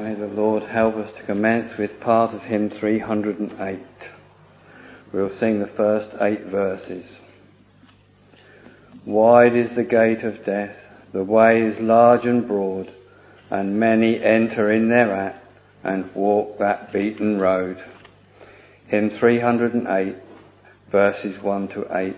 May the Lord help us to commence with part of hymn 308. We'll sing the first 8 verses. Wide is the gate of death, the way is large and broad, and many enter in thereat and walk that beaten road. Hymn 308, verses 1 to 8.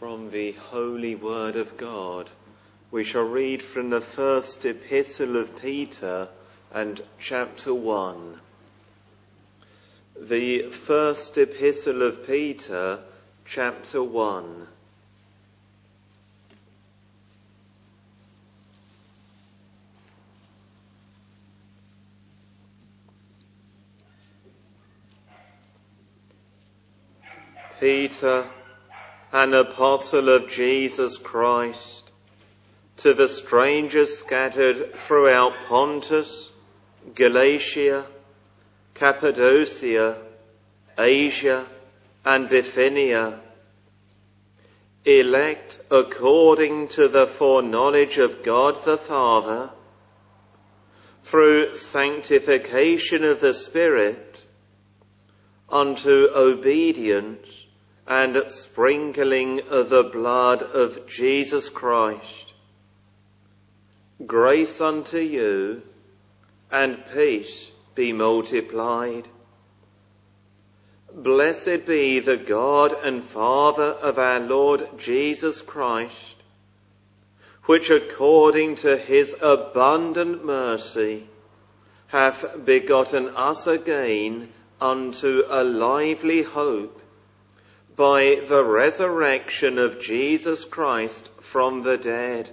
From the Holy Word of God, we shall read from the first epistle of Peter and chapter 1. The first epistle of Peter, chapter 1. Peter, an apostle of Jesus Christ, to the strangers scattered throughout Pontus, Galatia, Cappadocia, Asia, and Bithynia, elect according to the foreknowledge of God the Father, through sanctification of the Spirit, unto obedience and sprinkling of the blood of Jesus Christ. Grace unto you, and peace be multiplied. Blessed be the God and Father of our Lord Jesus Christ, which according to his abundant mercy hath begotten us again unto a lively hope, by the resurrection of Jesus Christ from the dead,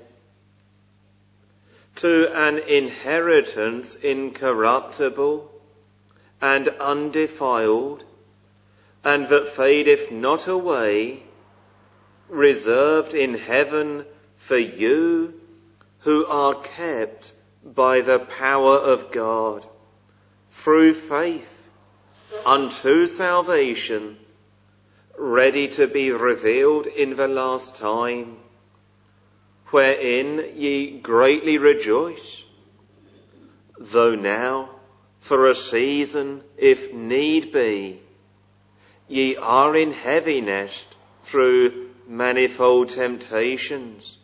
to an inheritance incorruptible and undefiled, and that fadeth not away, reserved in heaven for you, who are kept by the power of God, through faith, unto salvation, ready to be revealed in the last time, wherein ye greatly rejoice, though now, for a season, if need be, ye are in heaviness through manifold temptations,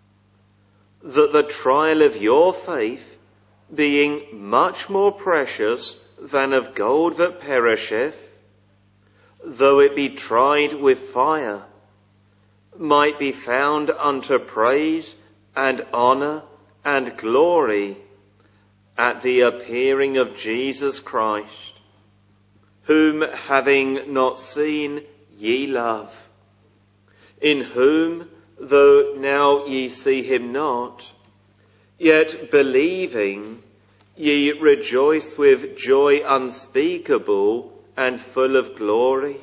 that the trial of your faith, being much more precious than of gold that perisheth, though it be tried with fire, might be found unto praise and honour and glory at the appearing of Jesus Christ, whom having not seen ye love, in whom, though now ye see him not, yet believing ye rejoice with joy unspeakable and full of glory,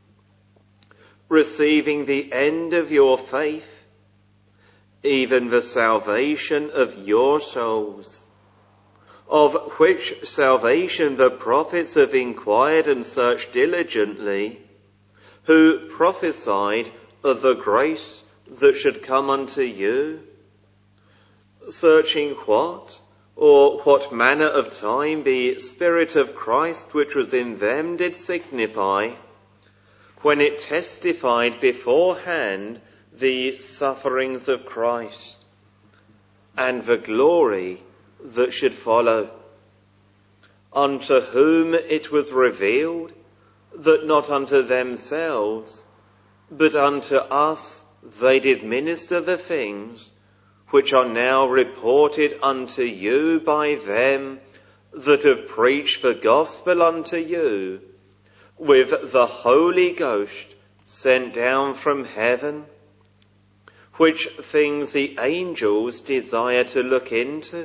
receiving the end of your faith, even the salvation of your souls, of which salvation the prophets have inquired and searched diligently, who prophesied of the grace that should come unto you, searching what or what manner of time the Spirit of Christ which was in them did signify, when it testified beforehand the sufferings of Christ, and the glory that should follow, unto whom it was revealed that not unto themselves, but unto us they did minister the things which are now reported unto you by them that have preached the gospel unto you, with the Holy Ghost sent down from heaven, which things the angels desire to look into.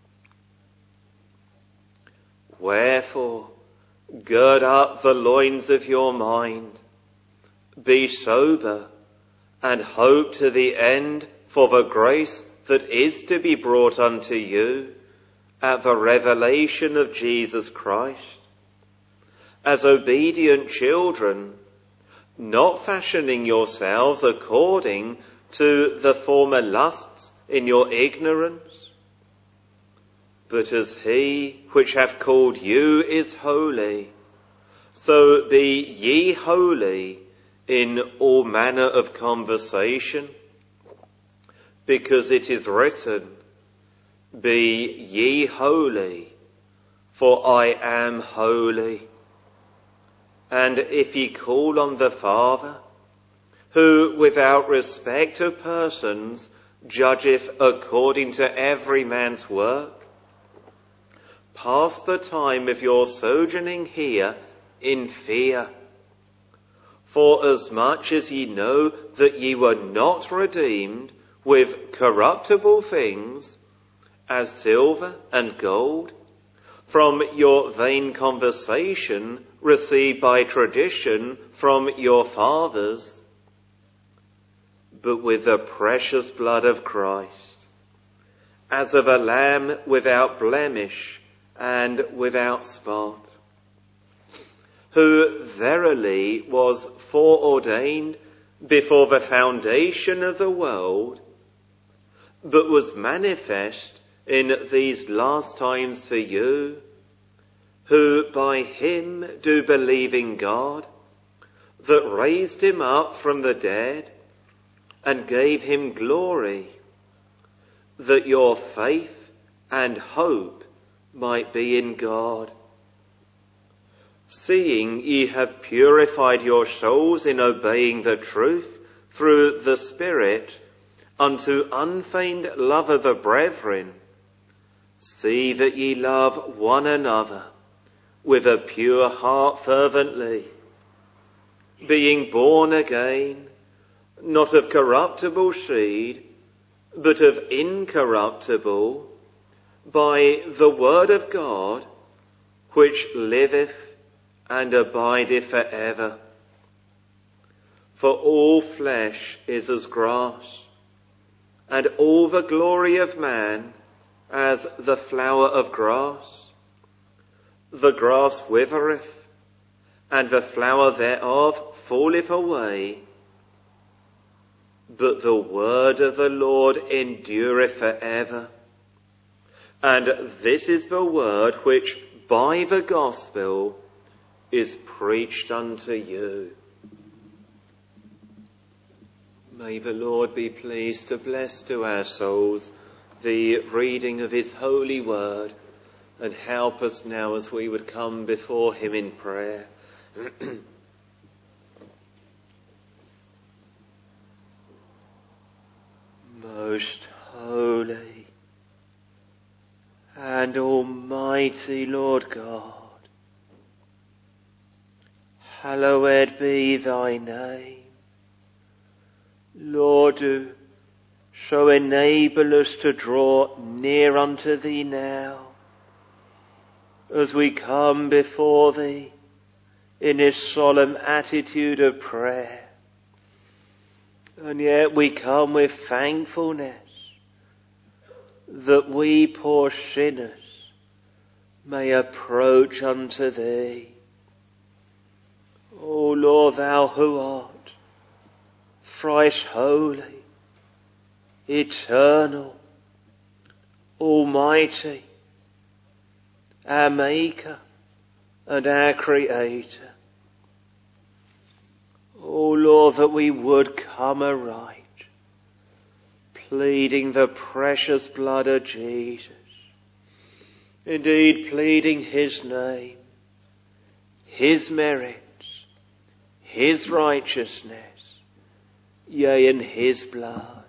Wherefore, gird up the loins of your mind, be sober, and hope to the end for the grace that is to be brought unto you at the revelation of Jesus Christ, as obedient children, not fashioning yourselves according to the former lusts in your ignorance, but as he which hath called you is holy, so be ye holy in all manner of conversation, because it is written, Be ye holy, for I am holy. And if ye call on the Father, who without respect of persons judgeth according to every man's work, pass the time of your sojourning here in fear. Forasmuch as ye know that ye were not redeemed with corruptible things, as silver and gold, from your vain conversation received by tradition from your fathers, but with the precious blood of Christ, as of a lamb without blemish and without spot, who verily was foreordained before the foundation of the world, but was manifest in these last times for you, who by him do believe in God, that raised him up from the dead, and gave him glory, that your faith and hope might be in God. Seeing ye have purified your souls in obeying the truth through the Spirit unto unfeigned love of the brethren, see that ye love one another with a pure heart fervently, being born again, not of corruptible seed, but of incorruptible, by the word of God, which liveth and abideth for ever. For all flesh is as grass, and all the glory of man as the flower of grass. The grass withereth, and the flower thereof falleth away, but the word of the Lord endureth for ever. And this is the word which by the gospel is preached unto you. May the Lord be pleased to bless to our souls the reading of his holy word, and help us now as we would come before him in prayer. Most holy and almighty Lord God, hallowed be thy name. Lord, do so enable us to draw near unto thee now, as we come before thee in this solemn attitude of prayer. And yet we come with thankfulness that we poor sinners may approach unto thee. O Lord, thou who art thrice holy, eternal, almighty, our Maker and our Creator. O Lord, that we would come aright, pleading the precious blood of Jesus, indeed pleading his name, his merits, his righteousness, yea, and his blood.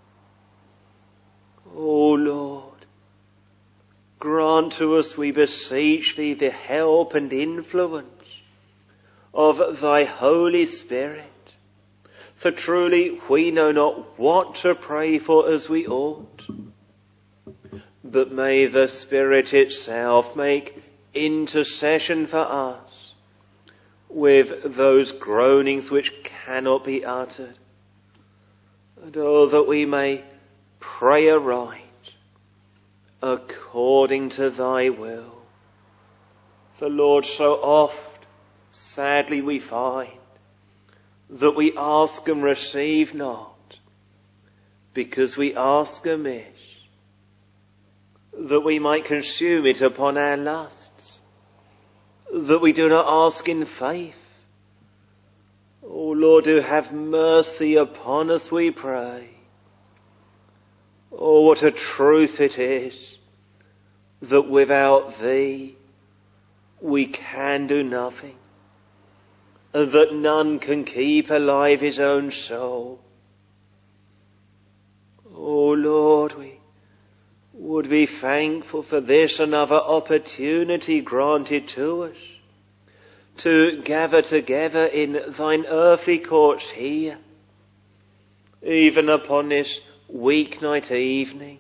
O Lord, grant to us, we beseech thee, the help and influence of thy Holy Spirit. For truly we know not what to pray for as we ought. But may the Spirit itself make intercession for us with those groanings which cannot be uttered. And oh, that we may pray aright according to thy will. For Lord, so oft, sadly, we find that we ask and receive not, because we ask amiss, that we might consume it upon our lusts, that we do not ask in faith. O Lord, do have mercy upon us, we pray. Oh, what a truth it is that without thee we can do nothing. that none can keep alive his own soul. Oh Lord, we would be thankful for this another opportunity granted to us to gather together in thine earthly courts here, even upon this weeknight evening.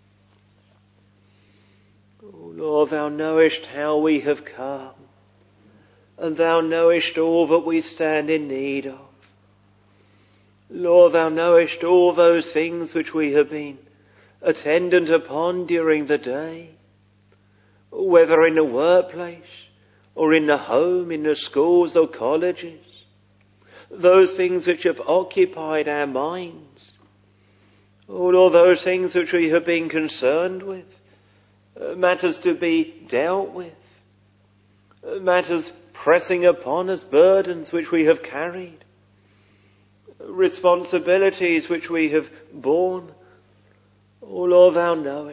Oh Lord, thou knowest how we have come, and thou knowest all that we stand in need of. Lord, thou knowest all those things which we have been attendant upon during the day, whether in the workplace or in the home, in the schools or colleges, those things which have occupied our minds, all those things which we have been concerned with, matters to be dealt with, matters pressing upon us, burdens which we have carried, responsibilities which we have borne. Oh Lord, thou knowest.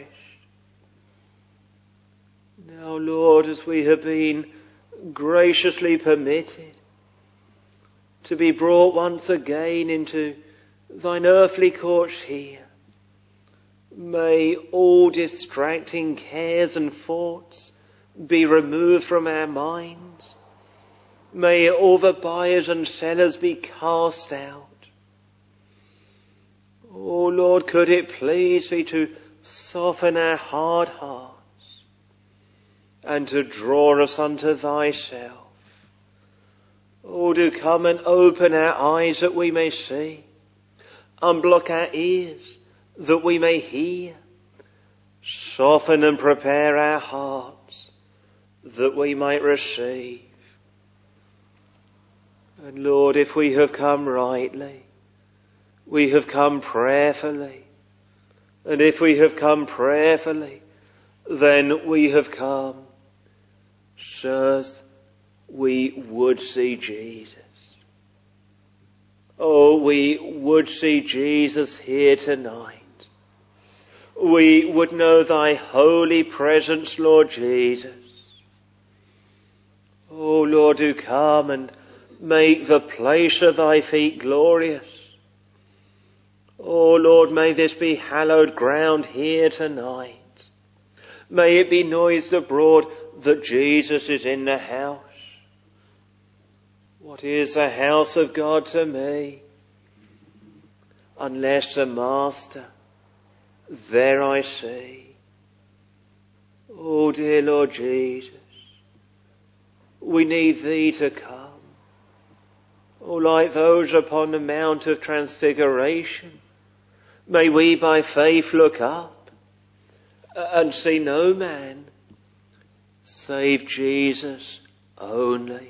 Now Lord, as we have been graciously permitted to be brought once again into thine earthly courts here, may all distracting cares and thoughts be removed from our minds. May all the buyers and sellers be cast out. Oh Lord, could it please thee to soften our hard hearts and to draw us unto thyself. Oh, do come and open our eyes that we may see, unblock our ears that we may hear, soften and prepare our hearts that we might receive. And Lord, if we have come rightly, we have come prayerfully. And if we have come prayerfully, then we have come, sirs, we would see Jesus. Oh, we would see Jesus here tonight. We would know thy holy presence, Lord Jesus. Oh Lord, do come and make the place of thy feet glorious. Oh Lord, may this be hallowed ground here tonight. May it be noised abroad that Jesus is in the house. What is the house of God to me? Unless the Master, there I see. Oh dear Lord Jesus, we need thee to come. Oh, like those upon the Mount of Transfiguration, may we by faith look up and see no man save Jesus only.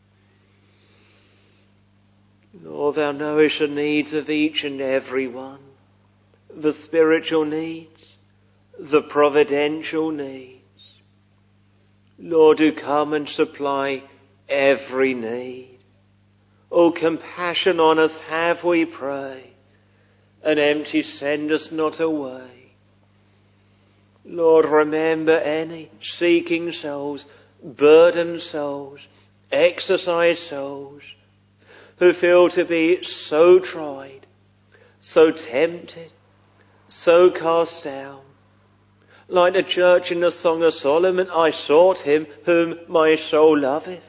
Lord, thou knowest the needs of each and every one, the spiritual needs, the providential needs. Lord, do come and supply every need. Oh, compassion on us have, we pray, and empty send us not away. Lord, remember any seeking souls, burdened souls, exercised souls, who feel to be so tried, so tempted, so cast down. Like the church in the Song of Solomon, I sought him whom my soul loveth.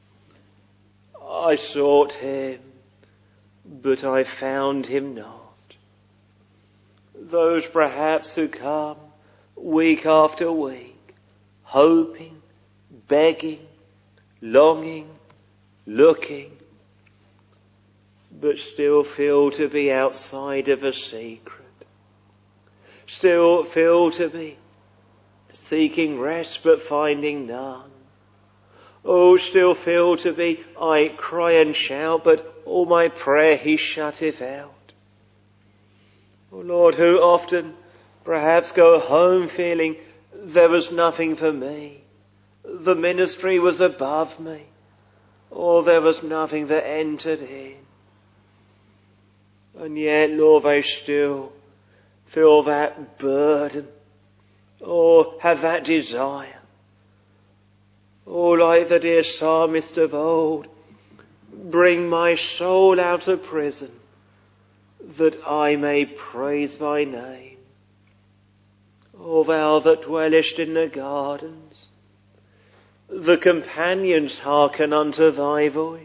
I sought him, but I found him not. Those perhaps who come week after week, hoping, begging, longing, looking, but still feel to be outside of a secret, still feel to be seeking rest but finding none. Oh, still feel to be, I cry and shout, but all my prayer he shutteth out. Oh Lord, who often perhaps go home feeling there was nothing for me. The ministry was above me. Or there was nothing that entered in. And yet, Lord, they still feel that burden or have that desire. Oh, like the dear psalmist of old, bring my soul out of prison, that I may praise thy name. O thou that dwellest in the gardens, the companions hearken unto thy voice.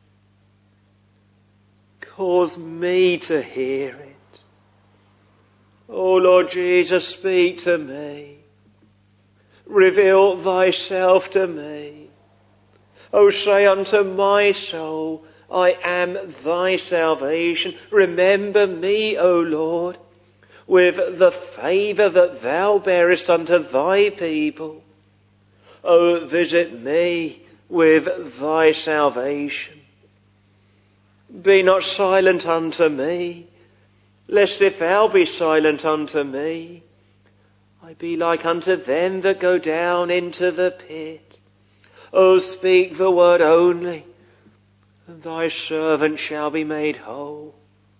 Cause me to hear it. O Lord Jesus, speak to me. Reveal thyself to me. O say unto my soul, I am thy salvation. Remember me, O Lord, with the favour that thou bearest unto thy people. O visit me with thy salvation. Be not silent unto me, lest if thou be silent unto me, I be like unto them that go down into the pit. O speak the word only, and thy servant shall be made whole.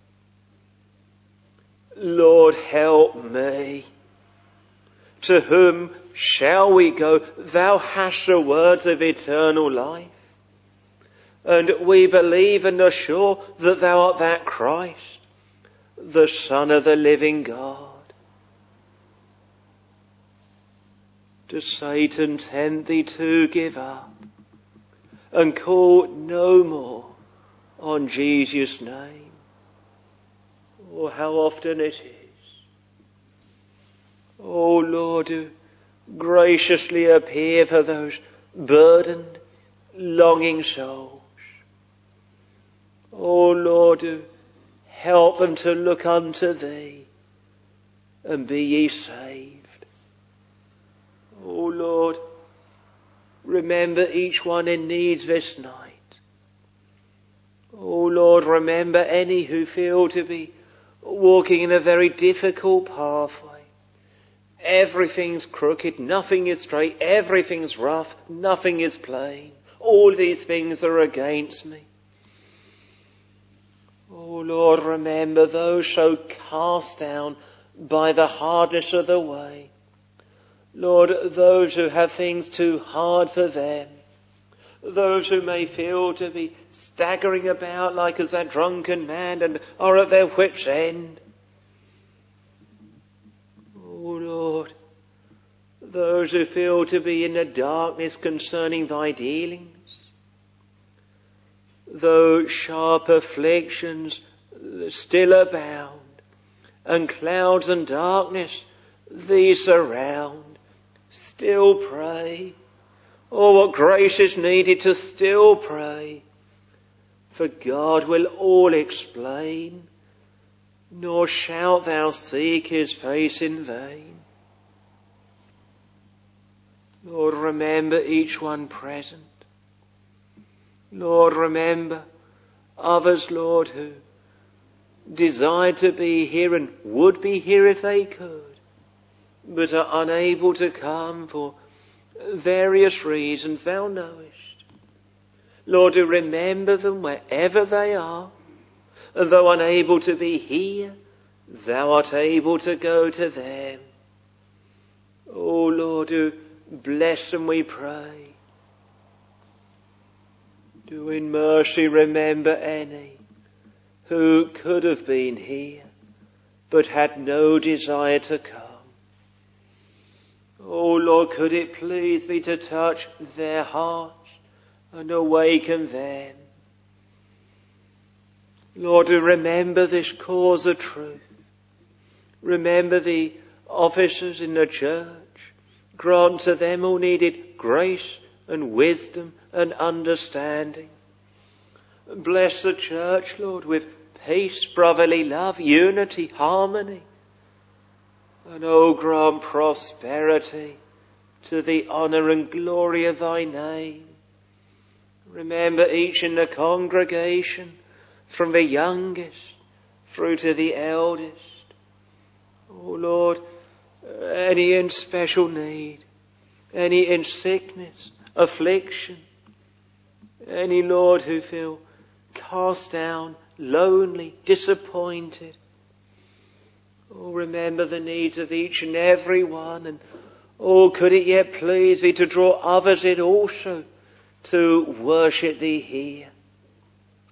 Lord, help me. To whom shall we go? Thou hast the words of eternal life. And we believe and are sure that thou art that Christ, the Son of the living God. Does Satan tempt thee to give up and call no more on Jesus' name? Oh, how often it is. Oh Lord, do graciously appear for those burdened, longing souls. Oh Lord, do help them to look unto thee and be ye saved. Oh Lord, remember each one in needs this night. Oh Lord, remember any who feel to be walking in a very difficult pathway. Everything's crooked, nothing is straight, everything's rough, nothing is plain. All these things are against me. Oh Lord, remember those so cast down by the hardness of the way. Lord, those who have things too hard for them. Those who may feel to be staggering about like as that drunken man and are at their wits' end. Oh Lord, those who feel to be in the darkness concerning thy dealings. Though sharp afflictions still abound, and clouds and darkness thee surround, still pray. Oh, what grace is needed to still pray. For God will all explain, nor shalt thou seek his face in vain. Lord, remember each one present. Lord, remember others, Lord, who desire to be here and would be here if they could, but are unable to come for various reasons thou knowest. Lord, do remember them wherever they are, and though unable to be here, thou art able to go to them. Oh Lord, do bless them, we pray. Do in mercy remember any who could have been here, but had no desire to come. Oh Lord, could it please thee to touch their hearts and awaken them. Lord, to remember this cause of truth. Remember the officers in the church. Grant to them who needed grace and wisdom and understanding. Bless the church, Lord, with peace, brotherly love, unity, harmony. And oh, grant prosperity to the honour and glory of thy name. Remember each in the congregation, from the youngest through to the eldest. Oh Lord, any in special need, any in sickness, affliction, any, Lord, who feel cast down, lonely, disappointed. Oh, remember the needs of each and every one, and oh, could it yet please thee to draw others in also to worship thee here.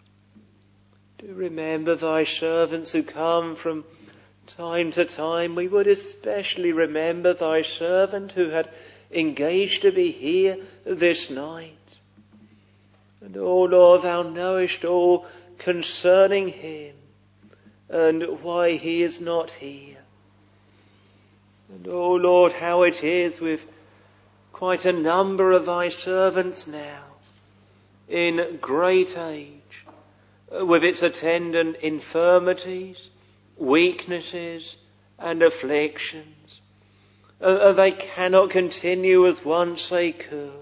Do remember thy servants who come from time to time. We would especially remember thy servant who had engaged to be here this night. And, O Lord, thou knowest all concerning him and why he is not here. And, O Lord, how it is with quite a number of thy servants now in great age, with its attendant infirmities, weaknesses and afflictions. They cannot continue as once they could.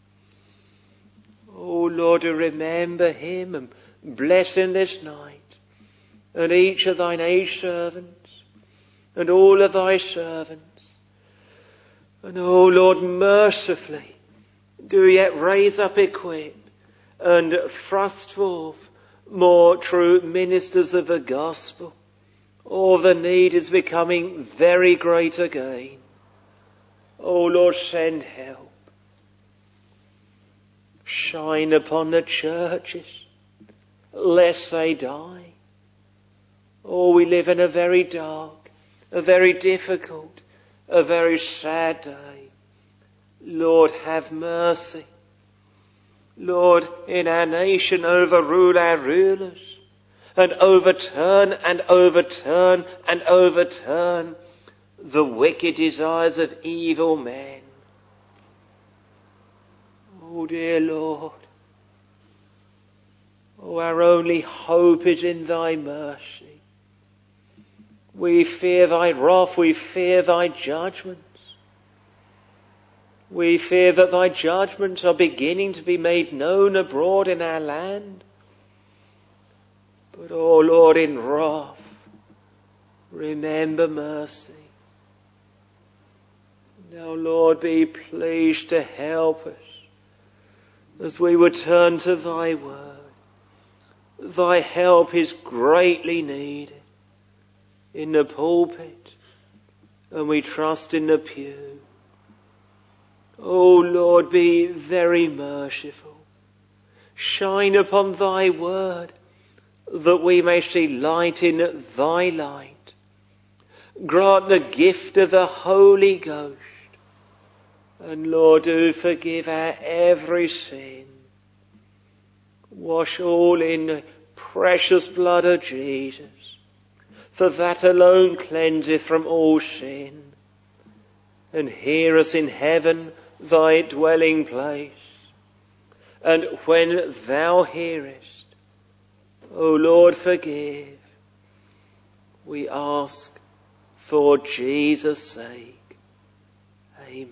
Oh Lord, remember him and bless him this night, and each of thine aged servants, and all of thy servants. And oh Lord, mercifully, do yet raise up, equip, and thrust forth more true ministers of the gospel. Oh, the need is becoming very great again. Oh Lord, send help. Shine upon the churches, lest they die. Oh, we live in a very dark, a very difficult, a very sad day. Lord, have mercy. Lord, in our nation overrule our rulers, and overturn and overturn and overturn the wicked desires of evil men. Oh dear Lord, oh, our only hope is in thy mercy. We fear thy wrath, we fear thy judgments. We fear that thy judgments are beginning to be made known abroad in our land. But, oh Lord, in wrath, remember mercy. Now, Lord, be pleased to help us as we would turn to thy word. Thy help is greatly needed in the pulpit, and we trust in the pew. O Lord, be very merciful. Shine upon thy word, that we may see light in thy light. Grant the gift of the Holy Ghost. And Lord, do forgive our every sin. Wash all in the precious blood of Jesus, for that alone cleanseth from all sin. And hear us in heaven, thy dwelling place. And when thou hearest, O Lord, forgive. We ask for Jesus' sake. Amen.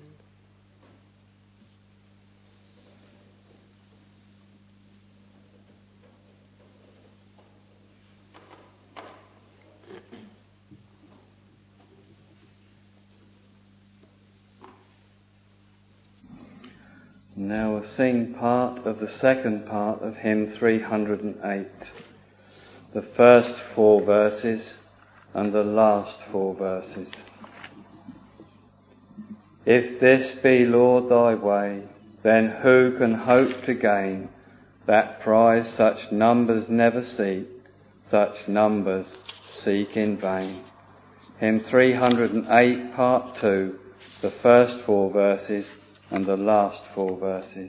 Now we'll sing part of the second part of hymn 308. The first 4 verses and the last 4 verses. If this be, Lord, thy way, then who can hope to gain that prize such numbers never seek, such numbers seek in vain? Hymn 308, part 2, the first 4 verses and the last 4 verses.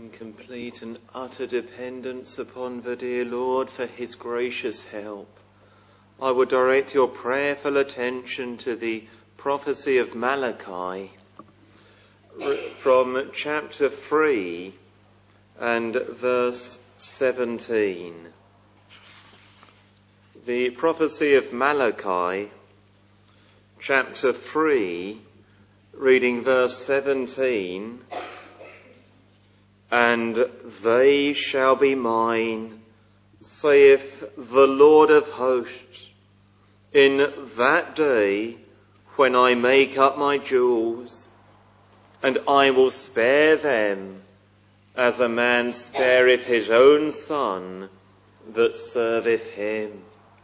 in complete and utter dependence upon the dear Lord for his gracious help, I would direct your prayerful attention to the prophecy of Malachi from chapter 3 and verse 17. The prophecy of Malachi, chapter 3, reading verse 17, "And they shall be mine, saith the Lord of hosts, in that day when I make up my jewels, and I will spare them as a man spareth his own son that serveth him."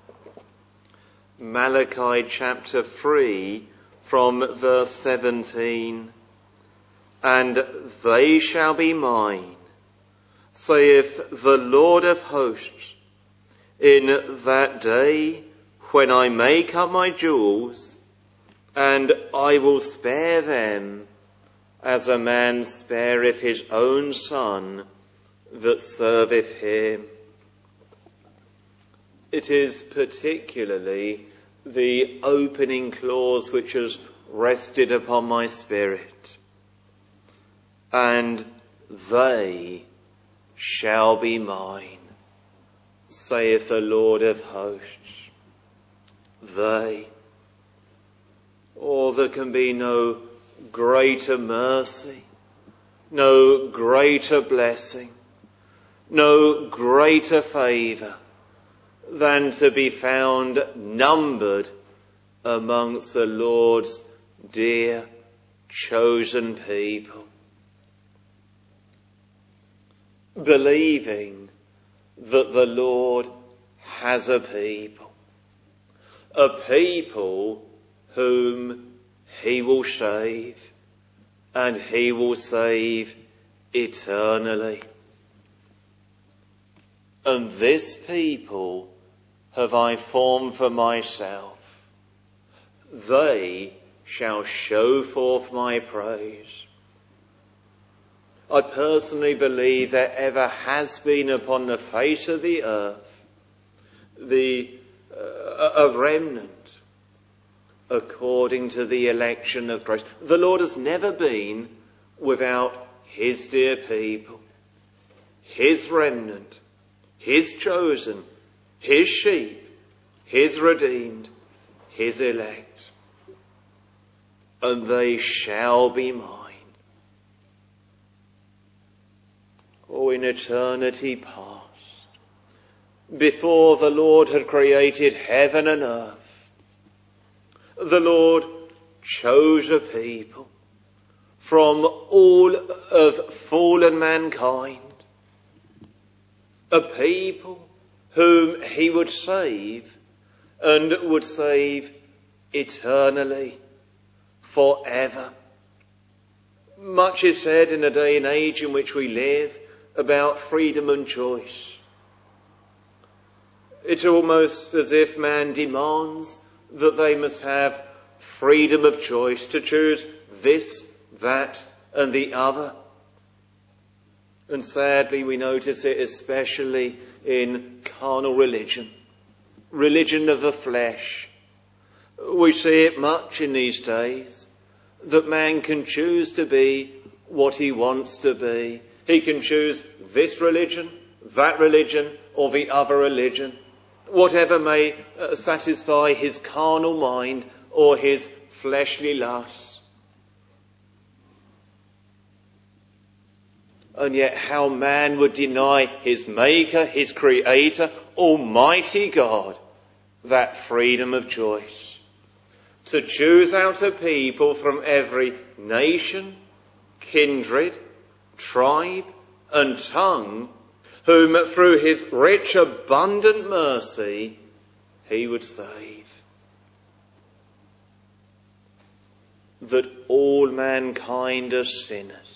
Malachi chapter 3 from verse 17. "And they shall be mine, saith the Lord of hosts, in that day when I make up my jewels, and I will spare them as a man spareth his own son that serveth him." It is particularly the opening clause which has rested upon my spirit. "And they shall be mine, saith the Lord of hosts." They. Oh, there can be no greater mercy, no greater blessing, no greater favour than to be found numbered amongst the Lord's dear chosen people. Believing that the Lord has a people whom he will save, and he will save eternally. And this people have I formed for myself. They shall show forth my praise. I personally believe there ever has been upon the face of the earth a remnant according to the election of grace. The Lord has never been without his dear people, his remnant, his chosen, his sheep, his redeemed, his elect. And they shall be mine. Oh, in eternity past, before the Lord had created heaven and earth, the Lord chose a people from all of fallen mankind, a people whom he would save, and would save eternally, forever. Much is said in the day and age in which we live about freedom and choice. It's almost as if man demands that they must have freedom of choice to choose this, that, and the other. And sadly, we notice it especially in carnal religion, religion of the flesh. We see it much in these days, that man can choose to be what he wants to be. He can choose this religion, that religion, or the other religion, whatever may satisfy his carnal mind or his fleshly lusts. And yet how man would deny his Maker, his Creator, Almighty God, that freedom of choice. To choose out a people from every nation, kindred, tribe, and tongue, whom through his rich, abundant mercy he would save. That all mankind are sinners.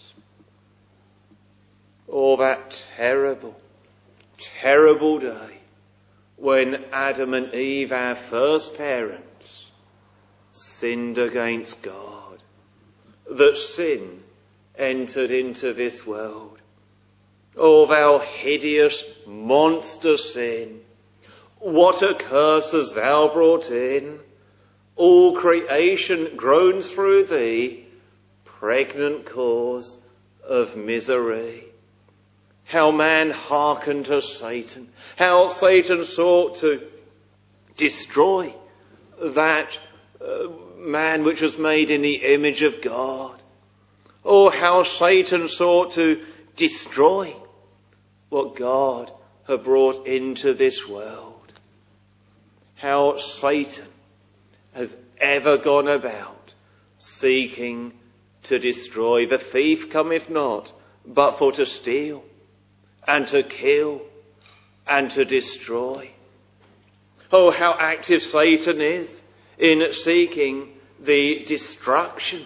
Oh, that terrible, terrible day when Adam and Eve, our first parents, sinned against God. That sin entered into this world. Oh, thou hideous monster sin, what a curse hast thou brought in! All creation groans through thee, pregnant cause of misery. How man hearkened to Satan, how Satan sought to destroy that man which was made in the image of God. Oh, how Satan sought to destroy what God had brought into this world. How Satan has ever gone about seeking to destroy. The thief cometh not, but for to steal, and to kill, and to destroy. Oh, how active Satan is in seeking the destruction.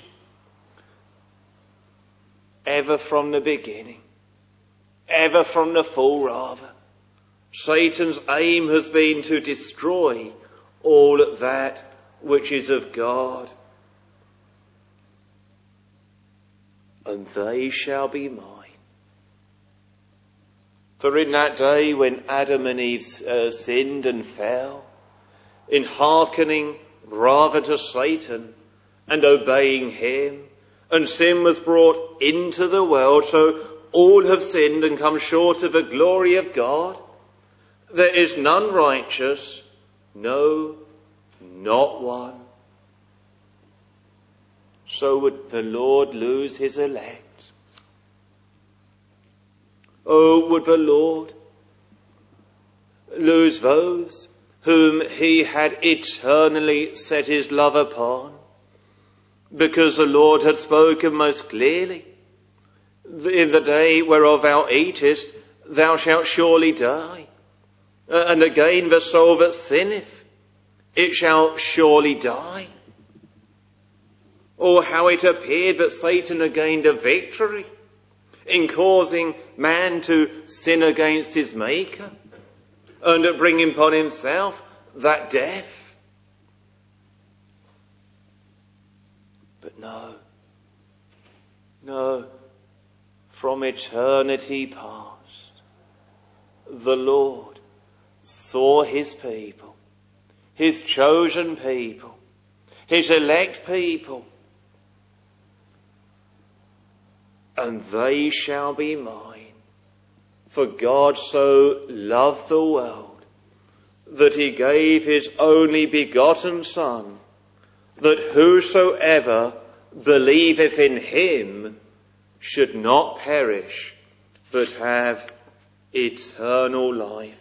Ever from the beginning, ever from the fall rather, Satan's aim has been to destroy all that which is of God. And they shall be mine. For in that day when Adam and Eve sinned and fell, in hearkening rather to Satan and obeying him, and sin was brought into the world, so all have sinned and come short of the glory of God. There is none righteous, no, not one. So would the Lord lose his elect? Oh, would the Lord lose those whom he had eternally set his love upon? Because the Lord had spoken most clearly, in the day whereof thou eatest, thou shalt surely die. And again, the soul that sinneth, it shall surely die. Or how it appeared that Satan had gained a victory in causing man to sin against his Maker and bring upon himself that death. But no, from eternity past, the Lord saw his people, his chosen people, his elect people, and they shall be mine. For God so loved the world that he gave his only begotten Son, that whosoever believeth in him should not perish, but have eternal life.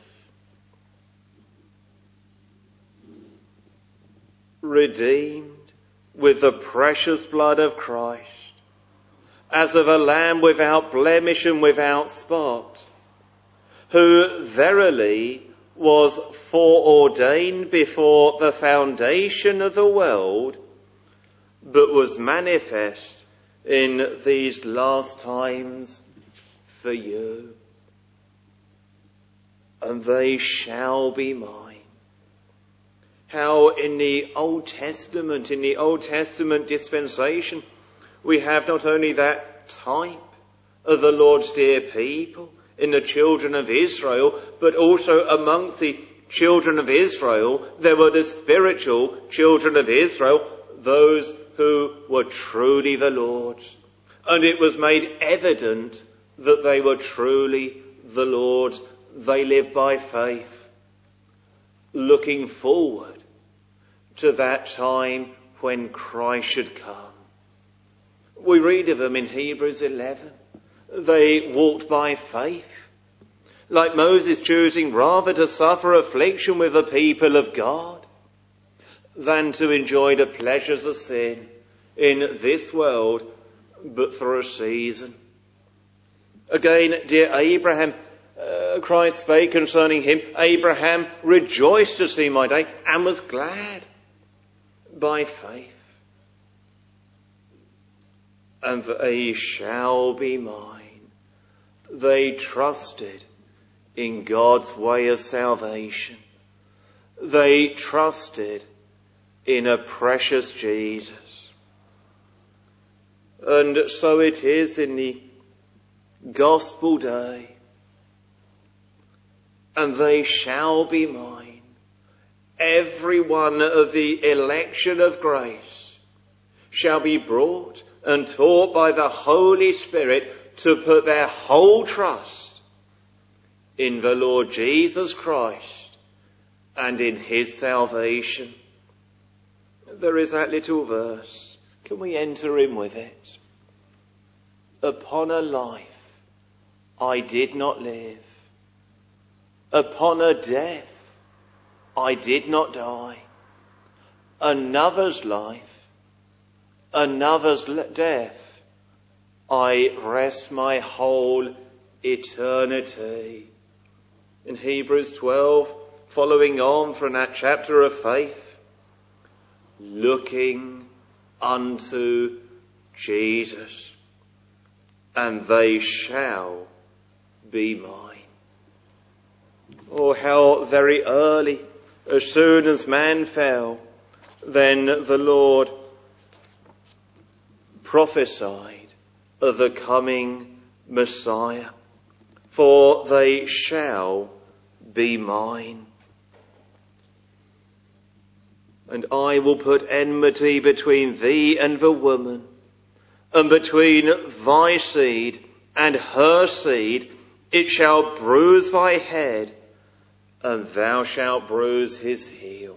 Redeemed with the precious blood of Christ, as of a lamb without blemish and without spot, who verily was foreordained before the foundation of the world, but was manifest in these last times for you. And they shall be mine. How in the Old Testament dispensation, we have not only that type of the Lord's dear people in the children of Israel, but also amongst the children of Israel, there were the spiritual children of Israel, those who were truly the Lord's. And it was made evident that they were truly the Lord's. They lived by faith, looking forward to that time when Christ should come. We read of them in Hebrews 11. They walked by faith, like Moses, choosing rather to suffer affliction with the people of God than to enjoy the pleasures of sin in this world, but for a season. Again, dear Abraham, Christ spake concerning him, Abraham rejoiced to see my day and was glad by faith. And they shall be mine. They trusted in God's way of salvation. They trusted in a precious Jesus. And so it is in the gospel day and they shall be mine. Every one of the election of grace shall be brought and taught by the Holy Spirit to put their whole trust in the Lord Jesus Christ and in his salvation. There is that little verse. Can we enter in with it? Upon a life I did not live. Upon a death I did not die. Another's life, another's death, I rest my whole eternity. In Hebrews 12, following on from that chapter of faith, looking unto Jesus, and they shall be mine. Oh, how very early, as soon as man fell, then the Lord prophesied of the coming Messiah. For they shall be mine. And I will put enmity between thee and the woman, and between thy seed and her seed. It shall bruise thy head, and thou shalt bruise his heel.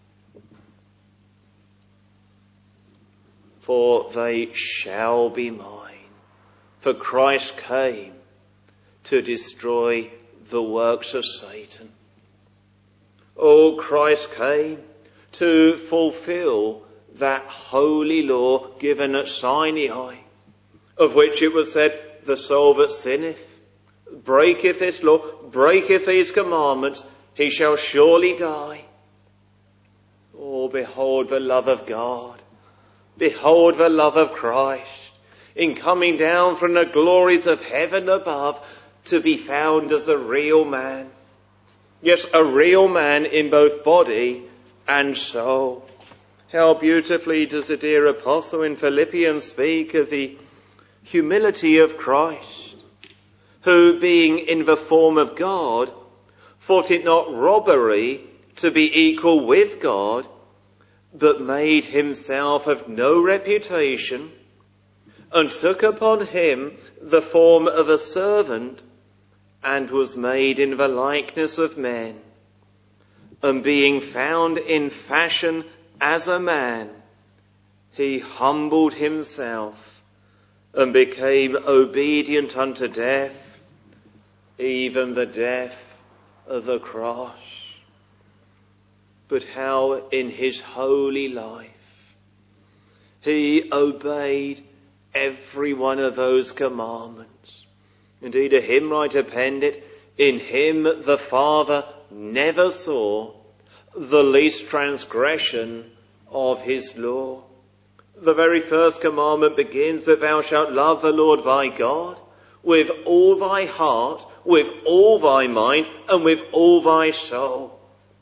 For they shall be mine. For Christ came to destroy the works of Satan. Oh, Christ came to fulfill that holy law given at Sinai, of which it was said, the soul that sinneth, breaketh this law, breaketh these commandments, he shall surely die. Oh, behold the love of God. Behold the love of Christ in coming down from the glories of heaven above to be found as a real man. Yes, a real man in both body and soul. How beautifully does the dear apostle in Philippians speak of the humility of Christ, who being in the form of God, thought it not robbery to be equal with God, but made himself of no reputation, and took upon him the form of a servant, and was made in the likeness of men. And being found in fashion as a man, he humbled himself, and became obedient unto death, even the death of the cross. But how in his holy life he obeyed every one of those commandments. Indeed, a hymn writer penned it, in him the Father never saw the least transgression of his law. The very first commandment begins that thou shalt love the Lord thy God with all thy heart, with all thy mind, and with all thy soul.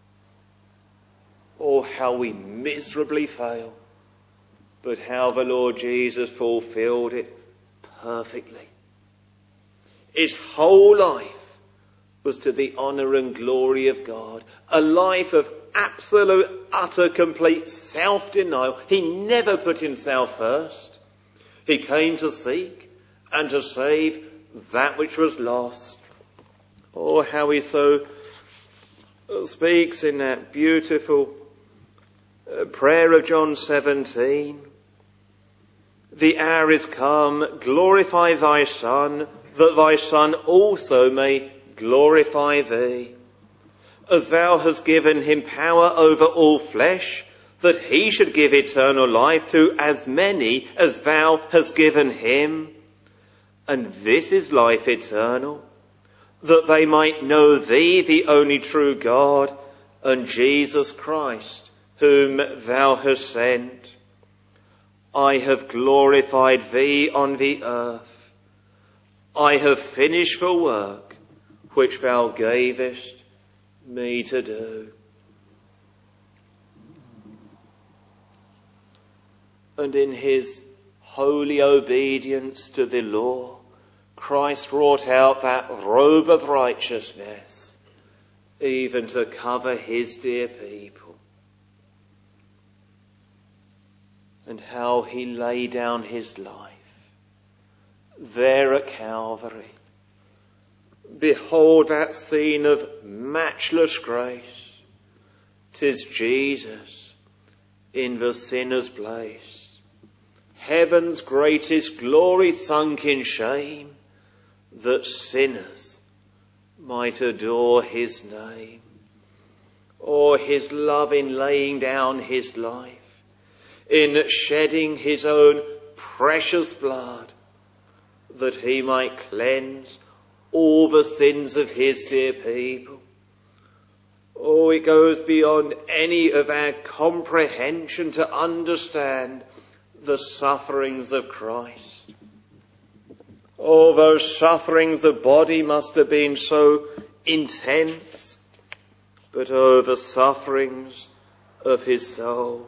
Oh, how we miserably fail, but how the Lord Jesus fulfilled it perfectly. His whole life was to the honour and glory of God, a life of absolute, utter, complete self-denial. He never put himself first. He came to seek and to save that which was lost. Oh, how he so speaks in that beautiful prayer of John 17. The hour is come, glorify thy Son, that thy Son also may glorify thee. As thou hast given him power over all flesh, that he should give eternal life to as many as thou hast given him. And this is life eternal, that they might know thee, the only true God, and Jesus Christ, whom thou hast sent. I have glorified thee on the earth. I have finished the work which thou gavest me to do. And in his holy obedience to the law, Christ wrought out that robe of righteousness even to cover his dear people. And how he laid down his life there at Calvary. Behold that scene of matchless grace. 'Tis Jesus in the sinner's place. Heaven's greatest glory sunk in shame, that sinners might adore his name. Or his love in laying down his life, in shedding his own precious blood, that he might cleanse all the sins of his dear people. Oh, it goes beyond any of our comprehension to understand the sufferings of Christ. Oh, those sufferings of body must have been so intense, but oh, the sufferings of his soul.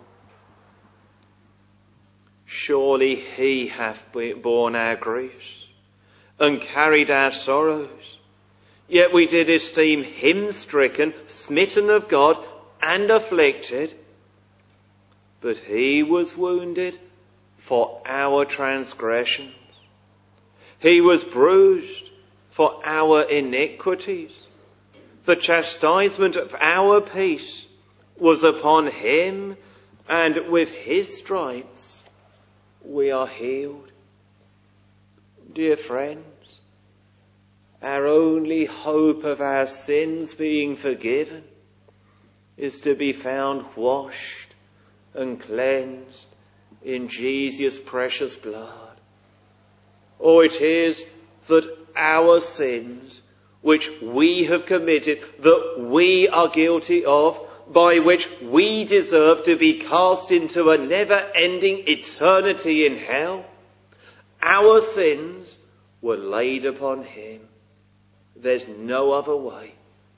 Surely he hath borne our griefs and carried our sorrows. Yet we did esteem him stricken, smitten of God, and afflicted. But he was wounded for our transgressions. He was bruised for our iniquities. The chastisement of our peace was upon him, and with his stripes we are healed. Dear friends, our only hope of our sins being forgiven is to be found washed and cleansed in Jesus' precious blood. Or it is that our sins, which we have committed, that we are guilty of, by which we deserve to be cast into a never-ending eternity in hell, our sins were laid upon him. There's no other way.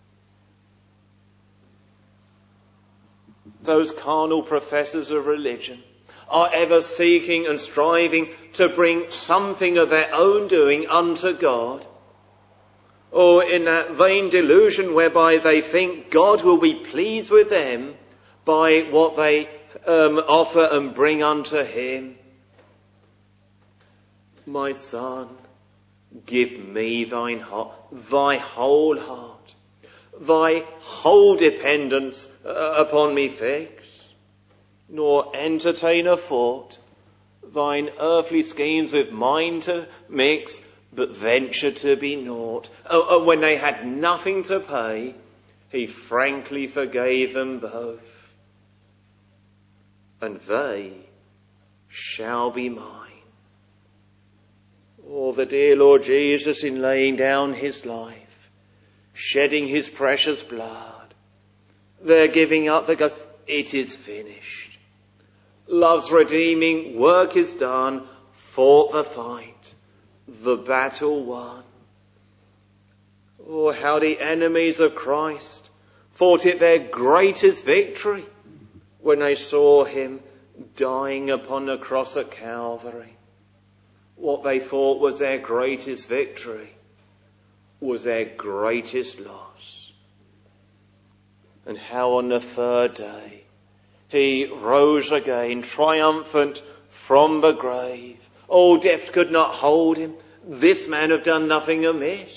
Those carnal professors of religion are ever seeking and striving to bring something of their own doing unto God, or in that vain delusion whereby they think God will be pleased with them by what they offer and bring unto him. My son, give me thine heart, thy whole heart, thy whole dependence upon me fix, nor entertain a thought, thine earthly schemes with mine to mix, but venture to be naught. When they had nothing to pay, he frankly forgave them both, and they shall be mine. Oh, the dear Lord Jesus, in laying down his life, shedding his precious blood, they're giving up the ghost. It is finished. Love's redeeming work is done, fought the fight, the battle won. Oh, how the enemies of Christ thought it their greatest victory when they saw him dying upon the cross at Calvary. What they thought was their greatest victory was their greatest loss. And how on the third day he rose again, triumphant from the grave. Oh, death could not hold him. This man have done nothing amiss.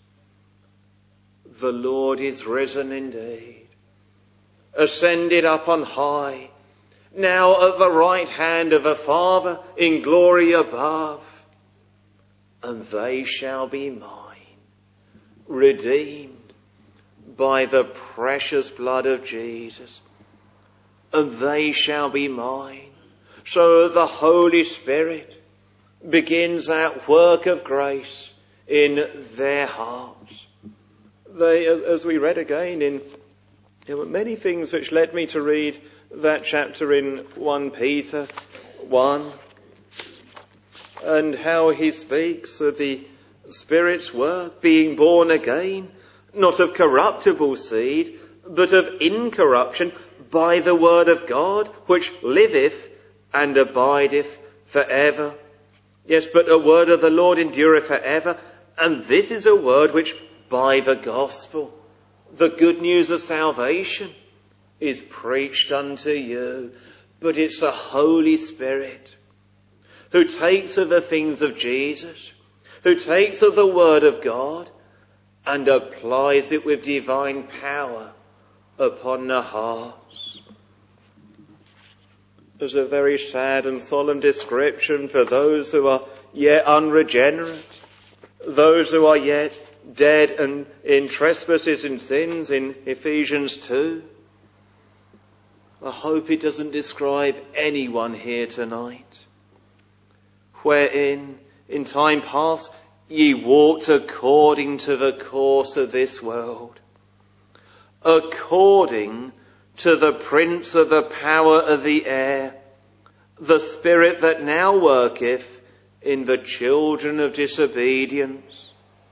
The Lord is risen indeed, ascended up on high, now at the right hand of the Father in glory above. And they shall be mine, redeemed by the precious blood of Jesus. And they shall be mine. So the Holy Spirit begins that work of grace in their hearts. They, as we read again, there were many things which led me to read that chapter in 1 Peter 1, and how he speaks of the Spirit's work, being born again, not of corruptible seed, but of incorruption, by the word of God, which liveth and abideth forever. Yes, but a word of the Lord endureth forever, and this is a word which by the gospel The good news of salvation is preached unto you, but it's the Holy Spirit who takes of the things of Jesus, who takes of the Word of God and applies it with divine power upon the hearts. There's a very sad and solemn description for those who are yet unregenerate, those who are yet dead and in trespasses and sins in Ephesians 2. I hope it doesn't describe anyone here tonight, wherein in time past ye walked according to the course of this world, according to the prince of the power of the air, the spirit that now worketh in the children of disobedience.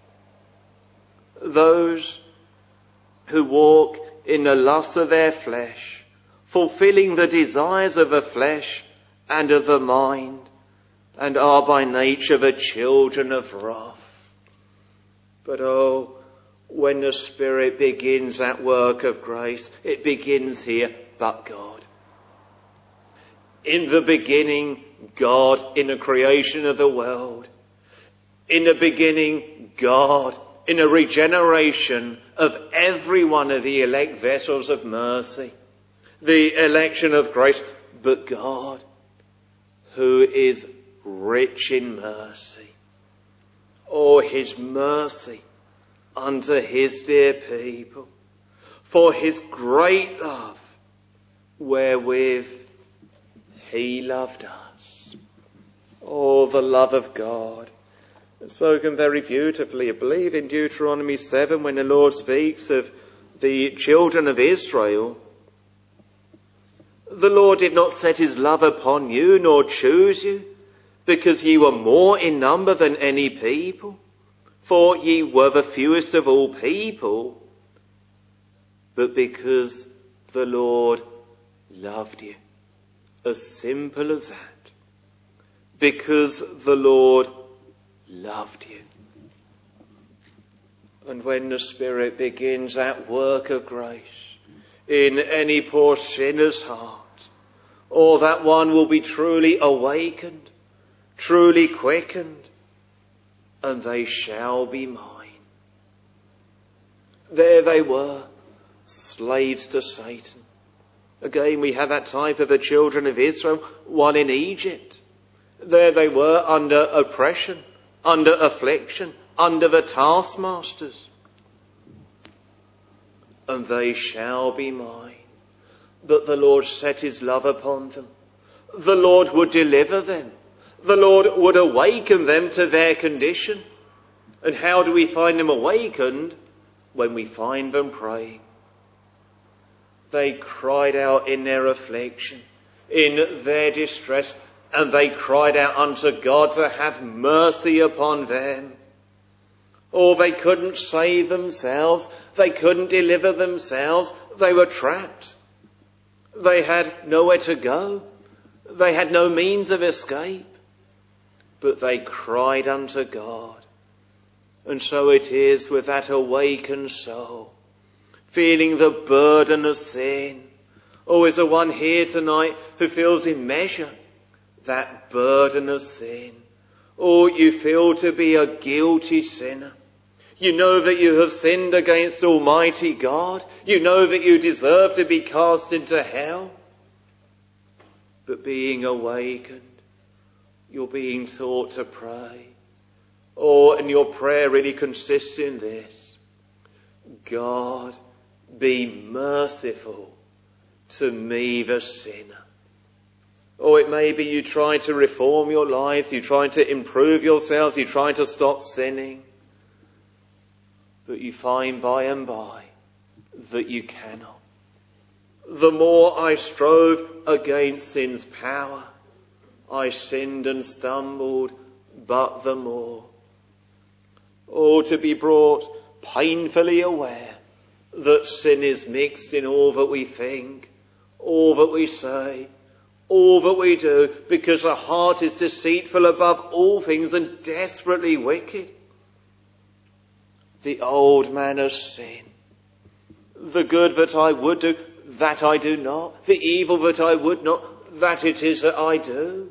Those who walk in the lust of their flesh, fulfilling the desires of the flesh and of the mind, and are by nature the children of wrath. But when the Spirit begins that work of grace, it begins here, but God. In the beginning, God in the creation of the world. In the beginning, God in a regeneration of every one of the elect vessels of mercy, the election of grace, but God, who is rich in mercy. Oh, his mercy unto his dear people, for his great love wherewith he loved us. Oh, the love of God. It's spoken very beautifully, I believe, in Deuteronomy 7 when the Lord speaks of the children of Israel. The Lord did not set his love upon you nor choose you, because ye were more in number than any people, for ye were the fewest of all people, but because the Lord loved you. As simple as that. Because the Lord loved you. And when the Spirit begins that work of grace in any poor sinner's heart, that one will be truly awakened, truly quickened, and they shall be mine. There they were, slaves to Satan. Again, we have that type of the children of Israel, one in Egypt. There they were under oppression, under affliction, under the taskmasters. And they shall be mine. But the Lord set his love upon them. The Lord would deliver them. The Lord would awaken them to their condition. And how do we find them awakened? When we find them praying. They cried out in their affliction, in their distress, and they cried out unto God to have mercy upon them. They couldn't save themselves. They couldn't deliver themselves. They were trapped. They had nowhere to go. They had no means of escape. But they cried unto God. And so it is with that awakened soul, feeling the burden of sin. Is there one here tonight who feels in measure that burden of sin? You feel to be a guilty sinner. You know that you have sinned against Almighty God. You know that you deserve to be cast into hell. But being awakened, you're being taught to pray. And your prayer really consists in this: God, be merciful to me, the sinner. It may be you try to reform your lives, you try to improve yourselves, you try to stop sinning. But you find by and by that you cannot. The more I strove against sin's power, I sinned and stumbled, but the more. To be brought painfully aware that sin is mixed in all that we think, all that we say, all that we do, because the heart is deceitful above all things and desperately wicked. The old man of sin The good that I would do, that I do not. The evil that I would not, that it is that I do.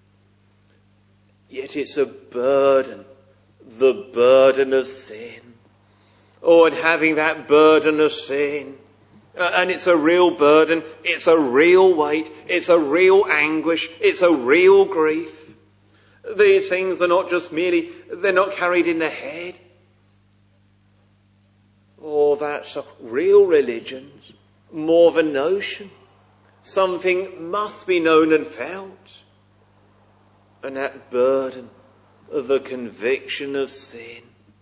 Yet it's a burden, the burden of sin. Oh, and having that burden of sin, and it's a real burden, it's a real weight, it's a real anguish, it's a real grief. These things are not just merely, they're not carried in the head. Oh, that's real religions, more than notion. Something must be known and felt. And that burden of the conviction of sin.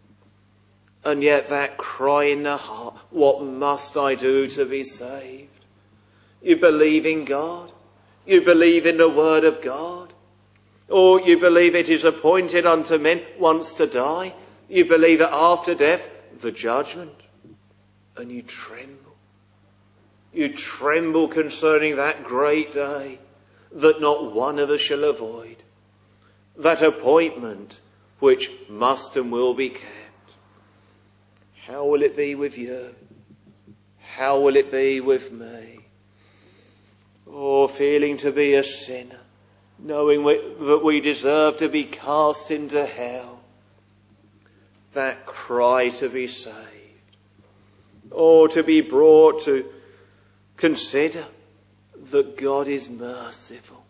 And yet that cry in the heart, what must I do to be saved? You believe in God. You believe in the word of God. Or you believe it is appointed unto men once to die. You believe that after death, the judgment. And you tremble. You tremble concerning that great day that not one of us shall avoid. That appointment which must and will be kept. How will it be with you? How will it be with me? Oh, feeling to be a sinner, knowing that we deserve to be cast into hell. That cry to be saved. Or to be brought to consider that God is merciful.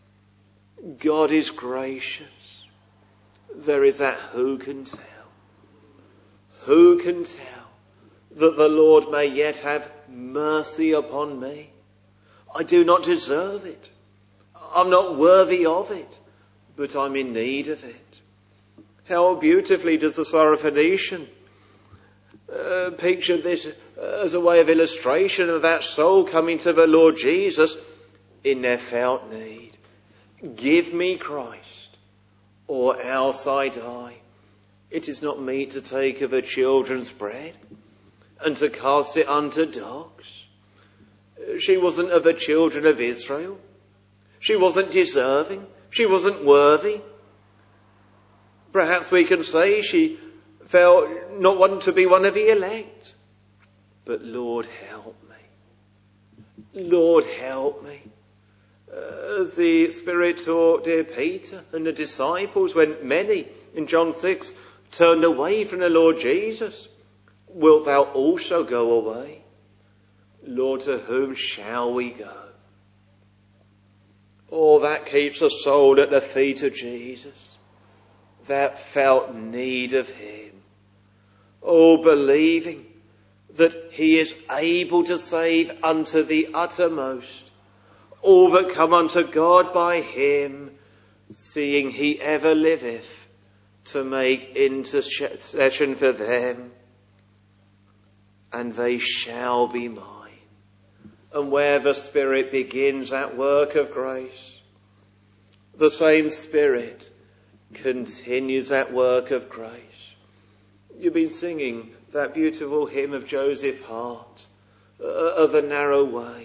God is gracious. There is that who can tell. Who can tell that the Lord may yet have mercy upon me? I do not deserve it. I'm not worthy of it, but I'm in need of it. How beautifully does the Syrophoenician picture this as a way of illustration of that soul coming to the Lord Jesus in their felt need. Give me Christ, or else I die. It is not meet to take of a children's bread and to cast it unto dogs. She wasn't of the children of Israel. She wasn't deserving. She wasn't worthy. Perhaps we can say she felt not wanting to be one of the elect. But Lord, help me. Lord, help me. As the Spirit taught dear Peter and the disciples when many in John 6 turned away from the Lord Jesus, wilt thou also go away? Lord, to whom shall we go? Oh, that keeps a soul at the feet of Jesus. That felt need of him. Oh, believing that he is able to save unto the uttermost all that come unto God by him, seeing he ever liveth to make intercession for them, and they shall be mine. And where the Spirit begins that work of grace, the same Spirit continues that work of grace. You've been singing that beautiful hymn of Joseph Hart, of a narrow way.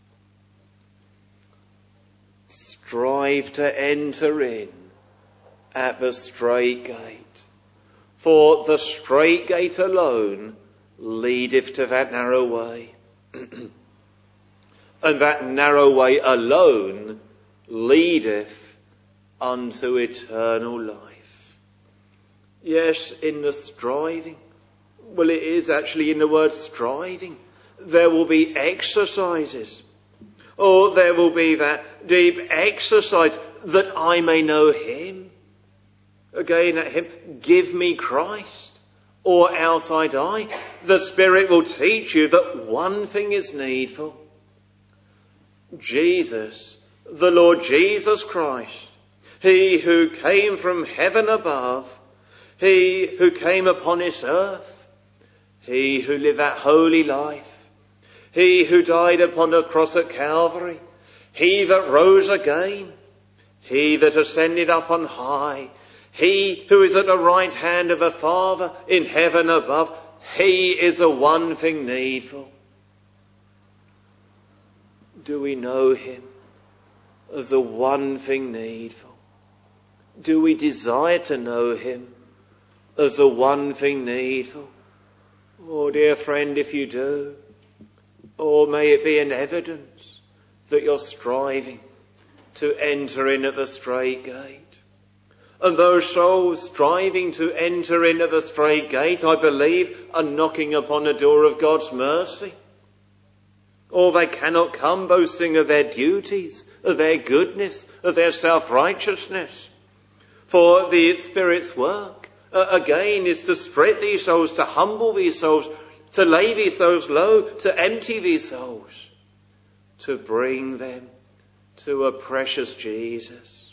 Strive to enter in at the strait gate, for the strait gate alone leadeth to that narrow way. And that narrow way alone leadeth unto eternal life. Yes, in the striving. Well, it is actually in the word striving. There will be exercises. Oh, there will be that deep exercise that I may know him. Again at him, give me Christ, or else I die. The Spirit will teach you that one thing is needful. Jesus, the Lord Jesus Christ, he who came from heaven above, he who came upon this earth, he who lived that holy life, he who died upon the cross at Calvary, he that rose again, he that ascended up on high, he who is at the right hand of the Father in heaven above, he is the one thing needful. Do we know him as the one thing needful? Do we desire to know him as the one thing needful? Oh, dear friend, if you do, Or may it be an evidence that you're striving to enter in at the strait gate. And those souls striving to enter in at the strait gate, I believe, are knocking upon the door of God's mercy. Or they cannot come boasting of their duties, of their goodness, of their self-righteousness. For the Spirit's work, again, is to strip these souls, to humble these souls, to lay these souls low, to empty these souls, to bring them to a precious Jesus.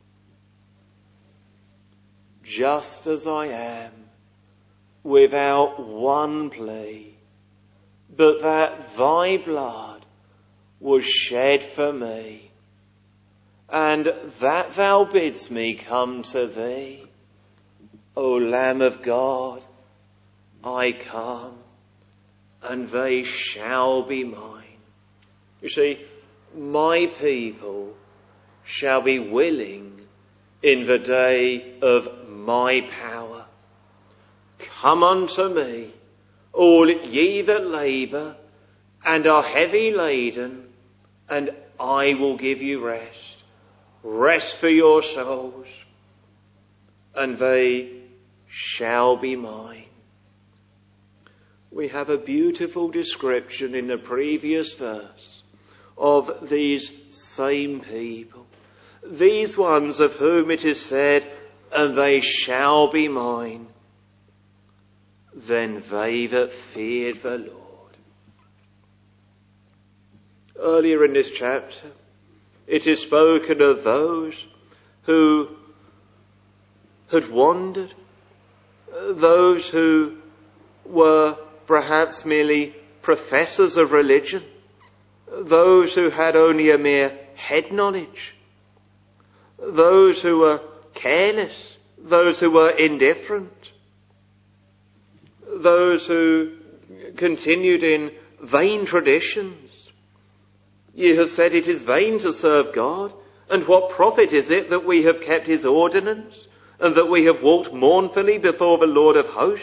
Just as I am, without one plea, but that thy blood was shed for me, and that thou bidst me come to thee. O Lamb of God, I come, and they shall be mine. You see, my people shall be willing in the day of my power. Come unto me, all ye that labour and are heavy laden, and I will give you rest. Rest for your souls, and they shall be mine. We have a beautiful description in the previous verse of these same people, these ones of whom it is said, and they shall be mine. Then they that feared the Lord. Earlier in this chapter, it is spoken of those who had wandered, those who were perhaps merely professors of religion, those who had only a mere head knowledge, those who were careless, those who were indifferent, those who continued in vain traditions. You have said it is vain to serve God, and what profit is it that we have kept his ordinance, and that we have walked mournfully before the Lord of hosts?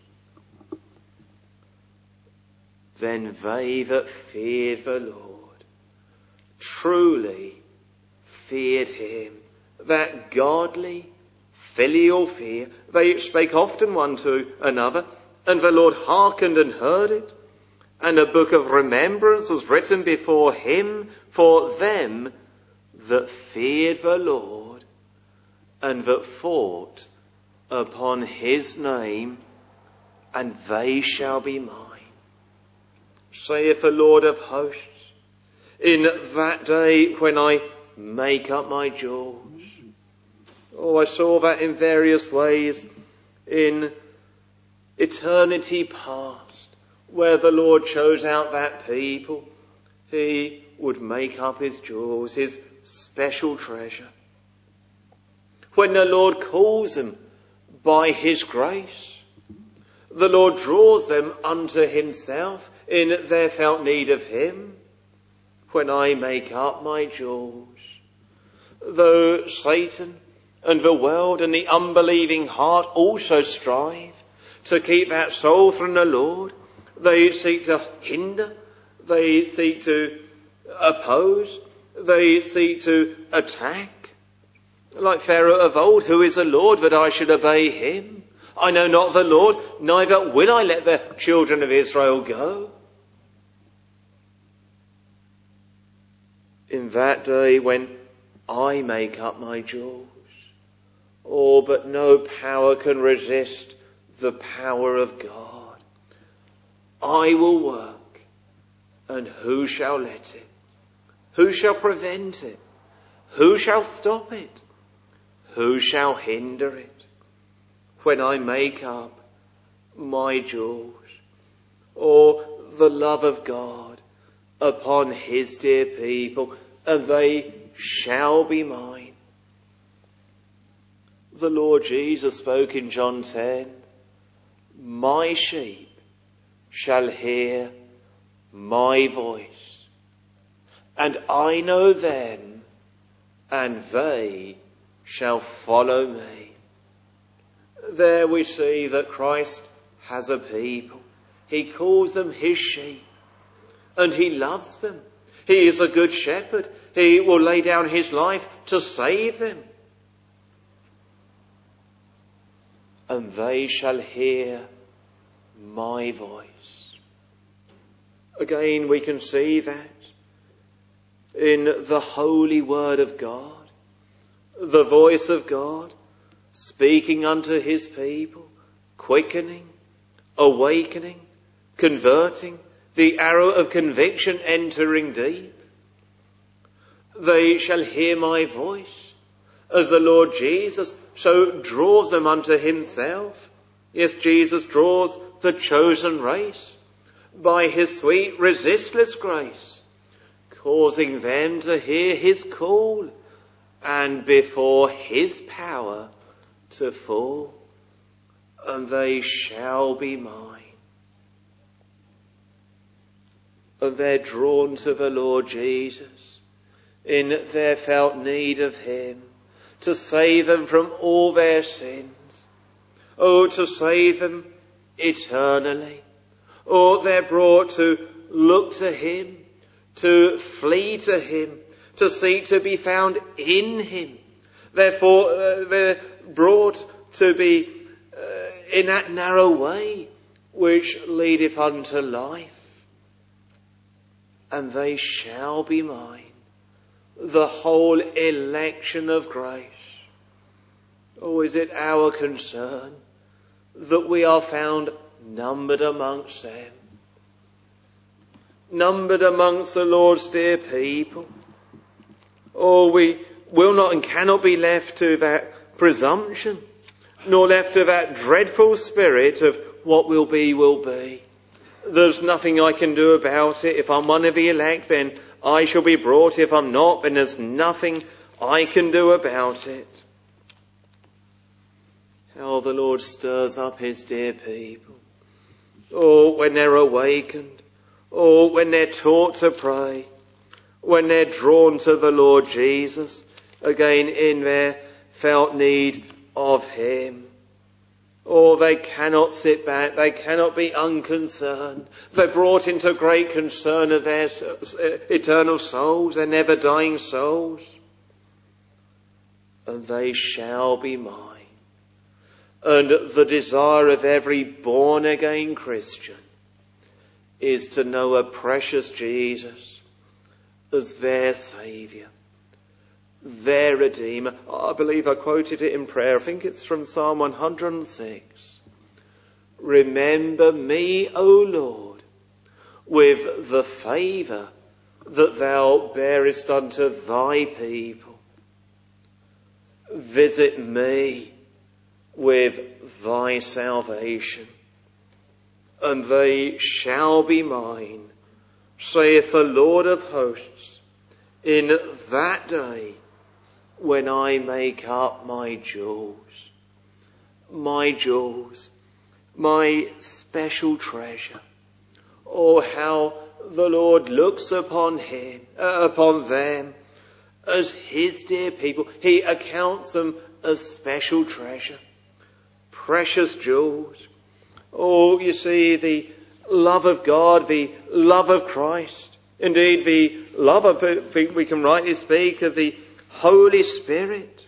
Then they that feared the Lord truly feared him. That godly, filial fear, they spake often one to another, and the Lord hearkened and heard it. And a book of remembrance was written before him for them that feared the Lord, and that thought upon his name, and they shall be mine. Saith the Lord of hosts, in that day when I make up my jewels. Oh, I saw that in various ways in eternity past, where the Lord chose out that people. He would make up his jewels, his special treasure. When the Lord calls them by his grace, the Lord draws them unto himself in their felt need of him. When I make up my jewels, though Satan and the world and the unbelieving heart also strive to keep that soul from the Lord, they seek to hinder, they seek to oppose, they seek to attack. Like Pharaoh of old, who is the Lord that I should obey him? I know not the Lord, neither will I let the children of Israel go. In that day when I make up my jewels, oh, but no power can resist the power of God. I will work, and who shall let it? Who shall prevent it? Who shall stop it? Who shall hinder it? When I make up my jewels, or the love of God upon his dear people, and they shall be mine. The Lord Jesus spoke in John 10, my sheep shall hear my voice, and I know them, and they shall follow me. There we see that Christ has a people. He calls them his sheep. and he loves them. He is a good shepherd. He will lay down his life to save them. And they shall hear my voice. Again, we can see that in the holy word of God, the voice of God speaking unto his people, quickening, awakening, converting, the arrow of conviction entering deep. They shall hear my voice, as the Lord Jesus so draws them unto himself. Yes, Jesus draws the chosen race by his sweet resistless grace, causing them to hear his call and before his power to fall. And they shall be mine. And they're drawn to the Lord Jesus in their felt need of him to save them from all their sins. Oh, to save them eternally. Oh, they're brought to look to him, to flee to him, to seek to be found in him. Therefore, they're brought to be in that narrow way which leadeth unto life. And they shall be mine. The whole election of grace. Oh, is it our concern that we are found numbered amongst them? Numbered amongst the Lord's dear people. Oh, we will not and cannot be left to that presumption, nor left to that dreadful spirit of what will be, will be. There's nothing I can do about it. If I'm one of the elect, then I shall be brought. If I'm not, then there's nothing I can do about it. How the Lord stirs up his dear people. Oh, when they're awakened. Oh, when they're taught to pray. When they're drawn to the Lord Jesus. Again, in their felt need of him. Oh, they cannot sit back. They cannot be unconcerned. They're brought into great concern of their eternal souls, their never dying souls. And they shall be mine. And the desire of every born again Christian is to know a precious Jesus as their Saviour, their Redeemer. I believe I quoted it in prayer. I think it's from Psalm 106. Remember me, O Lord, with the favour that thou bearest unto thy people. Visit me with thy salvation, and they shall be mine, saith the Lord of hosts, in that day when I make up my jewels, my special treasure. Oh, how the Lord looks upon them as his dear people. He accounts them as special treasure, precious jewels. Oh, you see, the love of God, the love of Christ. Indeed, the love of, we can rightly speak of the Holy Spirit.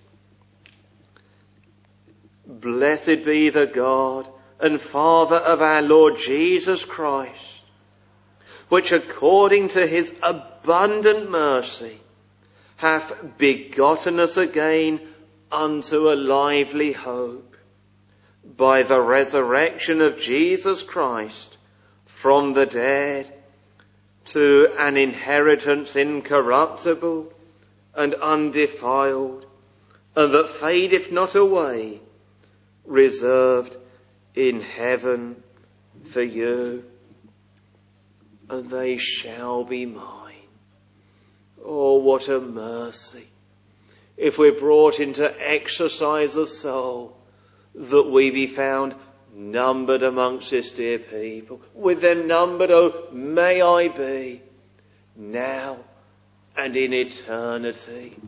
Blessed be the God and Father of our Lord Jesus Christ, which according to his abundant mercy hath begotten us again unto a lively hope by the resurrection of Jesus Christ from the dead, to an inheritance incorruptible and undefiled, and that fadeth not away, reserved in heaven for you. And they shall be mine. Oh, what a mercy, if we're brought into exercise of soul, that we be found numbered amongst his dear people. With them numbered, oh, may I be, now and in eternity.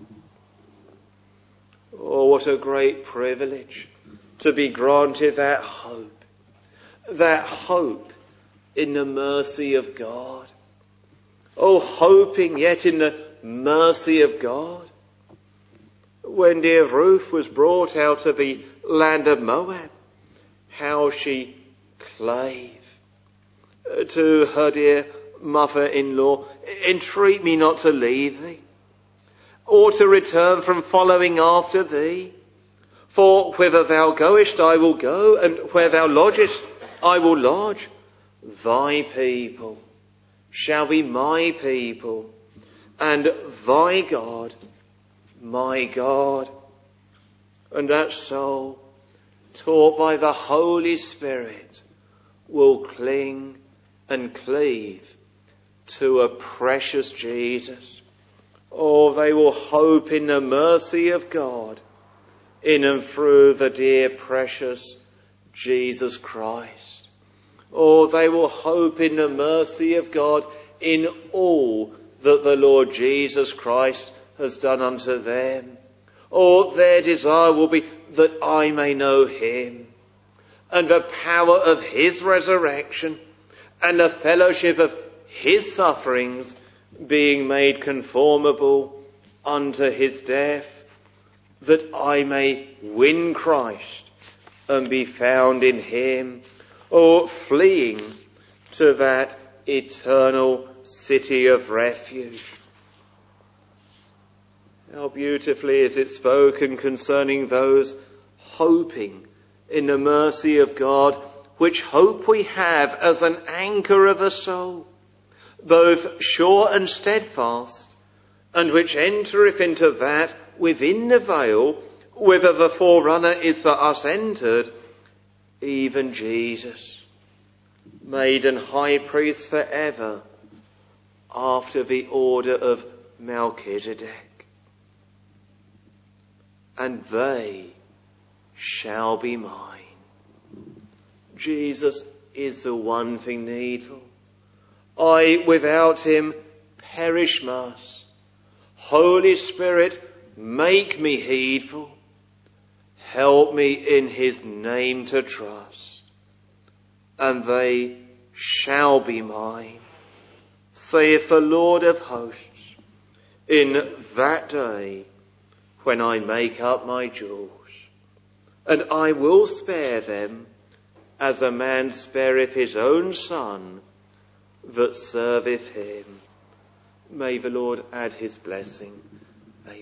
Oh, what a great privilege to be granted that hope in the mercy of God. Oh, hoping yet in the mercy of God. When dear Ruth was brought out of the land of Moab, how she clave to her dear mother-in-law, entreat me not to leave thee, or to return from following after thee. For whither thou goest I will go, and where thou lodgest I will lodge. Thy people shall be my people, and thy God my God. And that soul, taught by the Holy Spirit, will cling and cleave to a precious Jesus. Oh, they will hope in the mercy of God in and through the dear precious Jesus Christ. Oh, they will hope in the mercy of God in all that the Lord Jesus Christ has done unto them. Oh, their desire will be that I may know him and the power of his resurrection and the fellowship of his sufferings, being made conformable unto his death, that I may win Christ and be found in him, or fleeing to that eternal city of refuge. How beautifully is it spoken concerning those hoping in the mercy of God, which hope we have as an anchor of the soul, both sure and steadfast, and which entereth into that within the veil, whither the forerunner is for us entered, even Jesus, made an high priest forever, after the order of Melchizedek. And they shall be mine. Jesus is the one thing needful. I without him perish must. Holy Spirit, make me heedful. Help me in his name to trust. And they shall be mine, saith the Lord of hosts, in that day when I make up my jewels. And I will spare them as a man spareth his own son that serveth him. May the Lord add his blessing. Amen.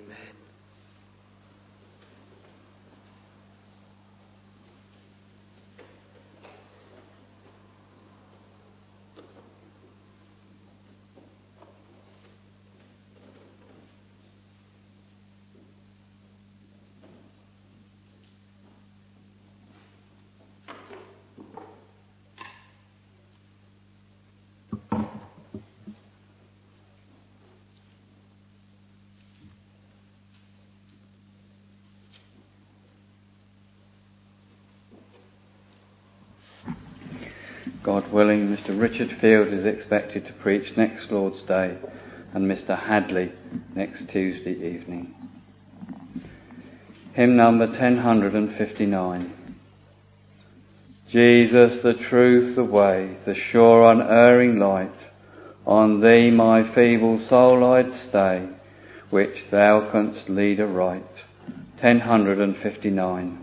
God willing, Mr. Richard Field is expected to preach next Lord's Day, and Mr. Hadley next Tuesday evening. Hymn number 1059. Jesus, the truth, the way, the sure unerring light, on thee my feeble soul I'd stay, which thou canst lead aright. 1059.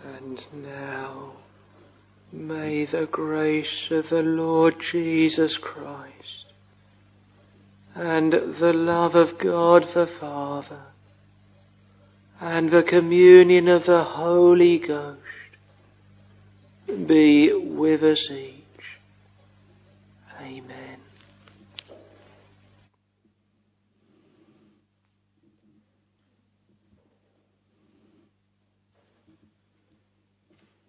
And now, may the grace of the Lord Jesus Christ and the love of God the Father and the communion of the Holy Ghost be with us each. Amen.